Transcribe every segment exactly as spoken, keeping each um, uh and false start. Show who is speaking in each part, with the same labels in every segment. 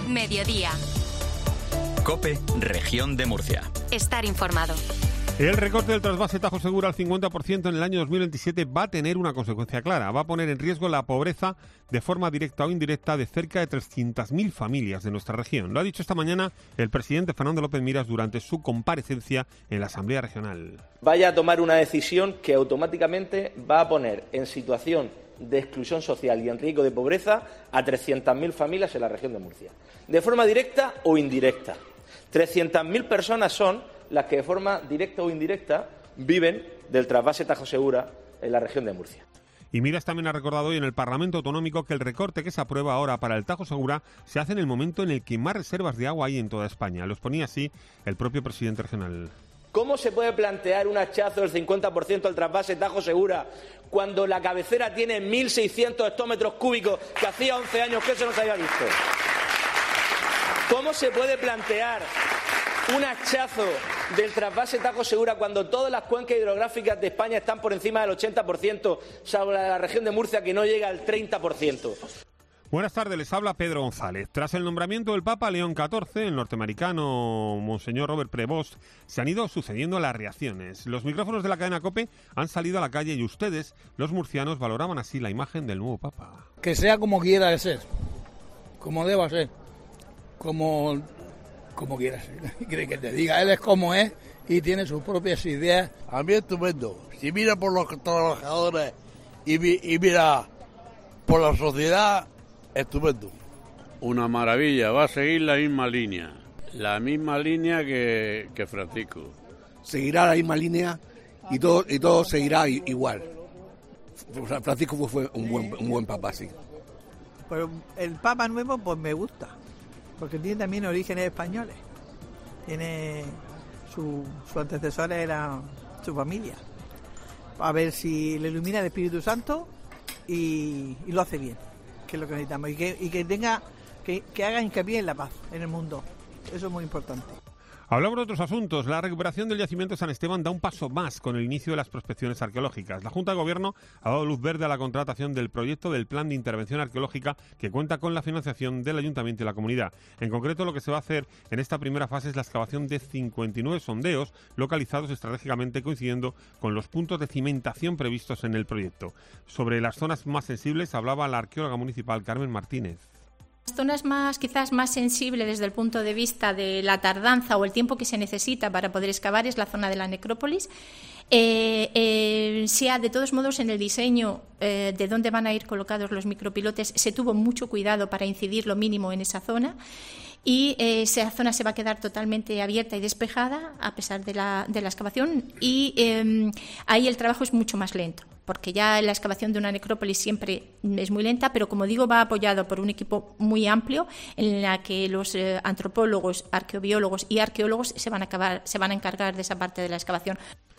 Speaker 1: Mediodía.
Speaker 2: COPE, Región de Murcia.
Speaker 1: Estar informado.
Speaker 3: El recorte del trasvase Tajo Segura al cincuenta por ciento en el año dos mil veintisiete va a tener una consecuencia clara. Va a poner en riesgo la pobreza de forma directa o indirecta de cerca de trescientas mil familias de nuestra región. Lo ha dicho esta mañana el presidente Fernando López Miras durante su comparecencia en la Asamblea Regional.
Speaker 4: Vaya a tomar una decisión que automáticamente va a poner en situación de exclusión social y en riesgo de pobreza a trescientas mil familias en la región de Murcia. De forma directa o indirecta. trescientas mil personas son las que de forma directa o indirecta viven del trasvase Tajo Segura en la región de Murcia.
Speaker 3: Y Miras también ha recordado hoy en el Parlamento Autonómico que el recorte que se aprueba ahora para el Tajo Segura se hace en el momento en el que más reservas de agua hay en toda España. Lo exponía así el propio presidente regional.
Speaker 4: ¿Cómo se puede plantear un hachazo del cincuenta por ciento al trasvase Tajo Segura cuando la cabecera tiene mil seiscientos hectómetros cúbicos, que hacía once años que eso no se había visto? ¿Cómo se puede plantear un hachazo del trasvase Tajo Segura cuando todas las cuencas hidrográficas de España están por encima del ochenta por ciento, salvo la de la región de Murcia, que no llega al treinta por ciento?
Speaker 3: Buenas tardes, les habla Pedro González. Tras el nombramiento del Papa León catorce, el norteamericano Monseñor Robert Prevost, se han ido sucediendo las reacciones. Los micrófonos de la cadena COPE han salido a la calle y ustedes, los murcianos, valoraban así la imagen del nuevo Papa.
Speaker 5: Que sea como quiera de ser, como deba ser, como, como quiera ser. Quiere que te diga, él es como es y tiene sus propias ideas.
Speaker 6: A mí estupendo. Si mira por los trabajadores y, y mira por la sociedad, estupendo.
Speaker 7: Una maravilla, va a seguir la misma línea, la misma línea que, que Francisco.
Speaker 8: Seguirá la misma línea y todo y todo seguirá igual. Francisco fue, fue un buen un buen papa, sí.
Speaker 9: Pero el papa nuevo pues me gusta, porque tiene también orígenes españoles. Tiene su, su antecesor era su familia. A ver si le ilumina el Espíritu Santo y, y lo hace bien, que es lo que necesitamos, y que, y que tenga que, que haga hincapié en la paz en el mundo. Eso es muy importante.
Speaker 3: Hablamos de otros asuntos. La recuperación del yacimiento de San Esteban da un paso más con el inicio de las prospecciones arqueológicas. La Junta de Gobierno ha dado luz verde a la contratación del proyecto del Plan de Intervención Arqueológica, que cuenta con la financiación del Ayuntamiento y la Comunidad. En concreto, lo que se va a hacer en esta primera fase es la excavación de cincuenta y nueve sondeos localizados estratégicamente coincidiendo con los puntos de cimentación previstos en el proyecto. Sobre las zonas más sensibles hablaba la arqueóloga municipal Carmen Martínez.
Speaker 10: Las zonas más, quizás más sensibles desde el punto de vista de la tardanza o el tiempo que se necesita para poder excavar es la zona de la necrópolis. Eh, eh, sea de todos modos en el diseño eh, de dónde van a ir colocados los micropilotes se tuvo mucho cuidado para incidir lo mínimo en esa zona. Y eh, esa zona se va a quedar totalmente abierta y despejada a pesar de la, de la excavación y eh, ahí el trabajo es mucho más lento, porque ya la excavación de una necrópolis siempre es muy lenta, pero como digo va apoyado por un equipo muy amplio en la que los eh, antropólogos, arqueobiólogos y arqueólogos se van a acabar, se van a encargar de esa parte de la excavación.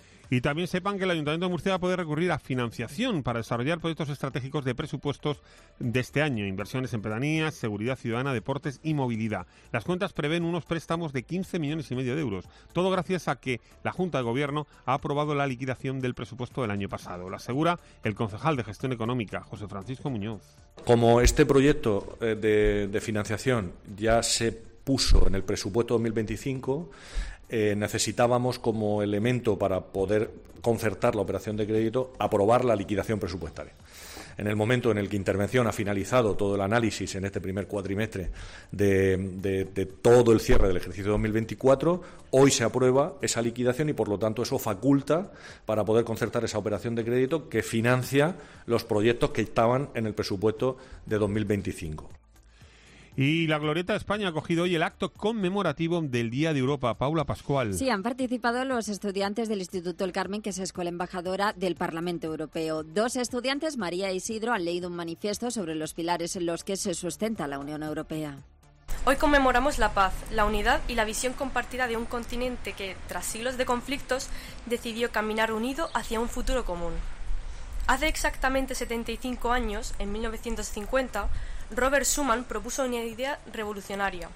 Speaker 3: Y también sepan que el Ayuntamiento de Murcia va a poder recurrir a financiación para desarrollar proyectos estratégicos de presupuestos de este año, inversiones en pedanías, seguridad ciudadana, deportes y movilidad. Las cuentas prevén unos préstamos de quince millones y medio de euros, todo gracias a que la Junta de Gobierno ha aprobado la liquidación del presupuesto del año pasado. Lo asegura el concejal de Gestión Económica, José Francisco Muñoz.
Speaker 11: Como este proyecto de, de financiación ya se puso en el presupuesto dos mil veinticinco, Eh, necesitábamos como elemento para poder concertar la operación de crédito aprobar la liquidación presupuestaria. En el momento en el que Intervención ha finalizado todo el análisis en este primer cuatrimestre de, de, de todo el cierre del ejercicio dos mil veinticuatro, hoy se aprueba esa liquidación y por lo tanto eso faculta para poder concertar esa operación de crédito que financia los proyectos que estaban en el presupuesto de dos mil veinticinco.
Speaker 3: Y la Glorieta de España ha acogido hoy el acto conmemorativo del Día de Europa. Paula Pascual.
Speaker 12: Sí, han participado los estudiantes del Instituto El Carmen, que es escuela embajadora del Parlamento Europeo. Dos estudiantes, María e Isidro, han leído un manifiesto sobre los pilares en los que se sustenta la Unión Europea.
Speaker 13: Hoy conmemoramos la paz, la unidad y la visión compartida de un continente que, tras siglos de conflictos, decidió caminar unido hacia un futuro común. Hace exactamente setenta y cinco años, en mil novecientos cincuenta, Robert Schuman propuso una idea revolucionaria,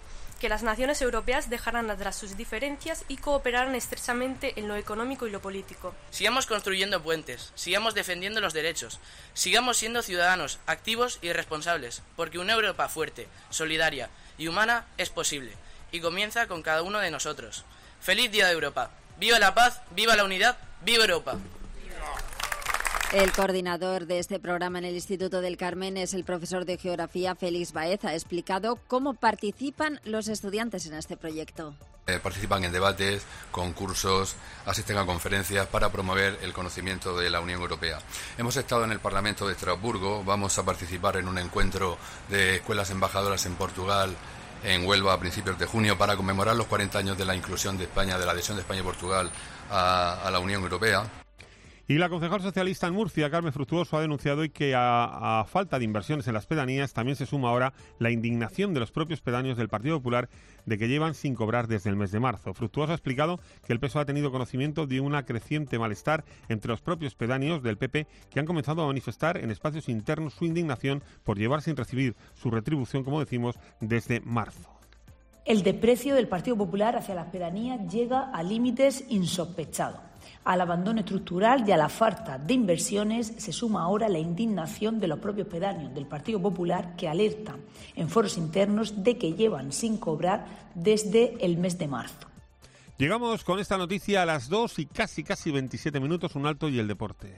Speaker 13: que las naciones europeas dejarán atrás sus diferencias y cooperarán estrechamente en lo económico y lo político.
Speaker 1: Sigamos construyendo puentes, sigamos defendiendo los derechos, sigamos siendo ciudadanos activos y responsables, porque una Europa fuerte, solidaria y humana es posible, y comienza con cada uno de nosotros. ¡Feliz Día de Europa! ¡Viva la paz! ¡Viva la unidad! ¡Viva Europa!
Speaker 12: El coordinador de este programa en el Instituto del Carmen es el profesor de Geografía Félix Baez. Ha explicado cómo participan los estudiantes en este proyecto.
Speaker 14: Eh, participan en debates, concursos, asisten a conferencias para promover el conocimiento de la Unión Europea. Hemos estado en el Parlamento de Estrasburgo, vamos a participar en un encuentro de escuelas embajadoras en Portugal, en Huelva, a principios de junio, para conmemorar los cuarenta años de la inclusión de España, de la adhesión de España y Portugal a, a la Unión Europea.
Speaker 3: Y la concejal socialista en Murcia, Carmen Fructuoso, ha denunciado hoy que a, a falta de inversiones en las pedanías también se suma ahora la indignación de los propios pedáneos del Partido Popular de que llevan sin cobrar desde el mes de marzo. Fructuoso ha explicado que el P S O E ha tenido conocimiento de una creciente malestar entre los propios pedáneos del P P que han comenzado a manifestar en espacios internos su indignación por llevar sin recibir su retribución, como decimos, desde marzo.
Speaker 15: El desprecio del Partido Popular hacia las pedanías llega a límites insospechados. Al abandono estructural y a la falta de inversiones se suma ahora la indignación de los propios pedáneos del Partido Popular que alertan en foros internos de que llevan sin cobrar desde el mes de marzo.
Speaker 3: Llegamos con esta noticia a las dos y casi casi veintisiete minutos, un alto y el deporte.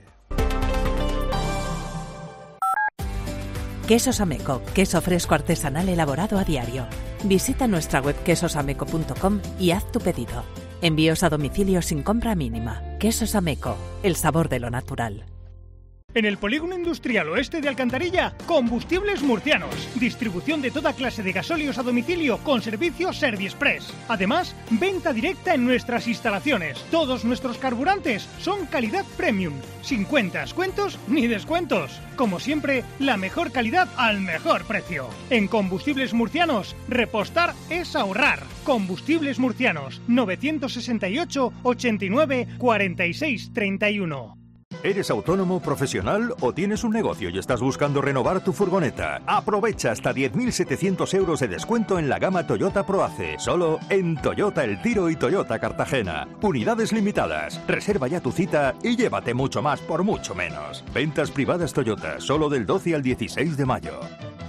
Speaker 16: Quesos Ameco, queso fresco artesanal elaborado a diario. Visita nuestra web quesos ameco punto com y haz tu pedido. Envíos a domicilio sin compra mínima. Quesos Ameco, el sabor de lo natural.
Speaker 17: En el Polígono Industrial Oeste de Alcantarilla, Combustibles Murcianos. Distribución de toda clase de gasóleos a domicilio con servicio Serviexpress. Además, venta directa en nuestras instalaciones. Todos nuestros carburantes son calidad premium. Sin cuentas, cuentos ni descuentos. Como siempre, la mejor calidad al mejor precio. En Combustibles Murcianos, repostar es ahorrar. Combustibles Murcianos, novecientos sesenta y ocho, ochenta y nueve, cuarenta y seis, treinta y uno.
Speaker 18: ¿Eres autónomo, profesional o tienes un negocio y estás buscando renovar tu furgoneta? Aprovecha hasta diez mil setecientos euros de descuento en la gama Toyota Proace, solo en Toyota El Tiro y Toyota Cartagena. Unidades limitadas. Reserva ya tu cita y llévate mucho más por mucho menos. Ventas privadas Toyota, solo del doce al dieciséis de mayo.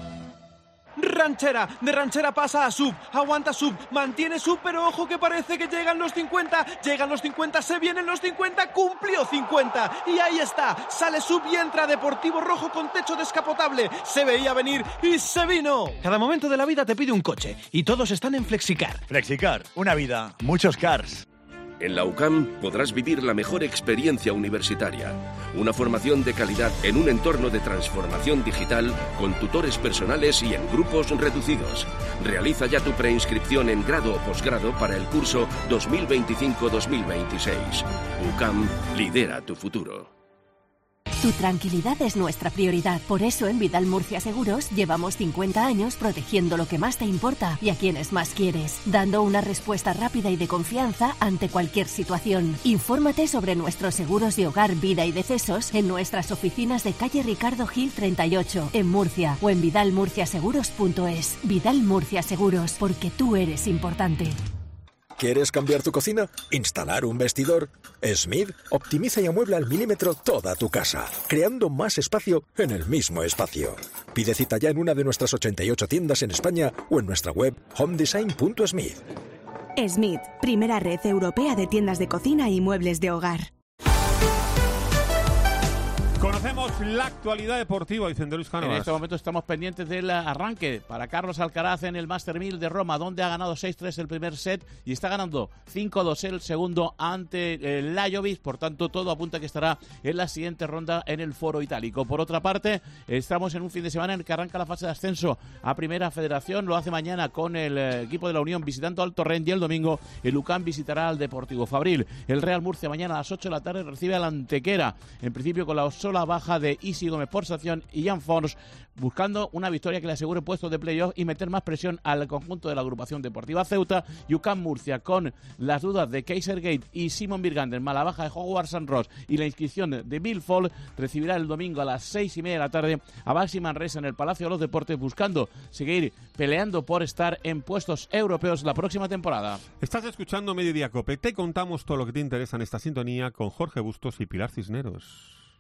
Speaker 19: Ranchera, de ranchera pasa a sub, aguanta sub, mantiene sub, pero ojo que parece que llegan los cincuenta, llegan los cincuenta, se vienen los cincuenta, cumplió cincuenta, y ahí está, sale sub y entra Deportivo Rojo con techo descapotable, se veía venir y se vino. Cada momento de la vida te pide un coche, y todos están en Flexicar.
Speaker 20: Flexicar, una vida, muchos cars.
Speaker 21: En la U C A M podrás vivir la mejor experiencia universitaria, una formación de calidad en un entorno de transformación digital con tutores personales y en grupos reducidos. Realiza ya tu preinscripción en grado o posgrado para el curso dos mil veinticinco dos mil veintiséis. U C A M lidera tu futuro.
Speaker 22: Tu tranquilidad es nuestra prioridad. Por eso en Vidal Murcia Seguros llevamos cincuenta años protegiendo lo que más te importa y a quienes más quieres, dando una respuesta rápida y de confianza ante cualquier situación. Infórmate sobre nuestros seguros de hogar, vida y decesos en nuestras oficinas de calle Ricardo Gil treinta y ocho, en Murcia, o en vidal murcia seguros punto es. Vidal Murcia Seguros, porque tú eres importante.
Speaker 23: ¿Quieres cambiar tu cocina? ¿Instalar un vestidor? Smith optimiza y amuebla al milímetro toda tu casa, creando más espacio en el mismo espacio. Pide cita ya en una de nuestras ochenta y ocho tiendas en España o en nuestra web home design punto smith.
Speaker 24: Smith, primera red europea de tiendas de cocina y muebles de hogar.
Speaker 3: Conocemos la actualidad deportiva, Vicente Luis Cánovas.
Speaker 25: En este momento estamos pendientes del arranque para Carlos Alcaraz en el Master mil de Roma, donde ha ganado seis tres el primer set y está ganando cinco dos el segundo ante el Lajovic. Por tanto, todo apunta a que estará en la siguiente ronda en el Foro Itálico. Por otra parte, estamos en un fin de semana en el que arranca la fase de ascenso a Primera Federación. Lo hace mañana con el equipo de la Unión visitando al Torrent y el domingo el U C A M visitará al Deportivo Fabril. El Real Murcia mañana a las ocho de la tarde recibe al Antequera, en principio con la sola baja de de Isi Gómez por sanción y Jan Fons, buscando una victoria que le asegure puestos de playoff y meter más presión al conjunto de la agrupación deportiva Ceuta. Y U C A M Murcia, con las dudas de Kaiser Gate y Simon Birgander, mala baja de Howard San Ross y la inscripción de Bill Fall, recibirá el domingo a las seis y media de la tarde a Baxi Manresa en el Palacio de los Deportes, buscando seguir peleando por estar en puestos europeos la próxima temporada.
Speaker 3: Estás escuchando Mediodía Cope. Te contamos todo lo que te interesa en esta sintonía con Jorge Bustos y Pilar Cisneros.